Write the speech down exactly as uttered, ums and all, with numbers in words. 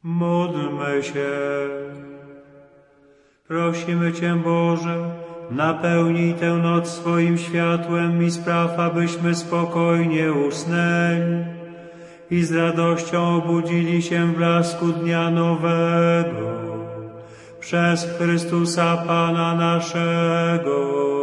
Módlmy się. Prosimy Cię, Boże, napełnij tę noc swoim światłem i spraw, abyśmy spokojnie usnęli i z radością obudzili się w blasku dnia nowego. Przez Chrystusa Pana naszego.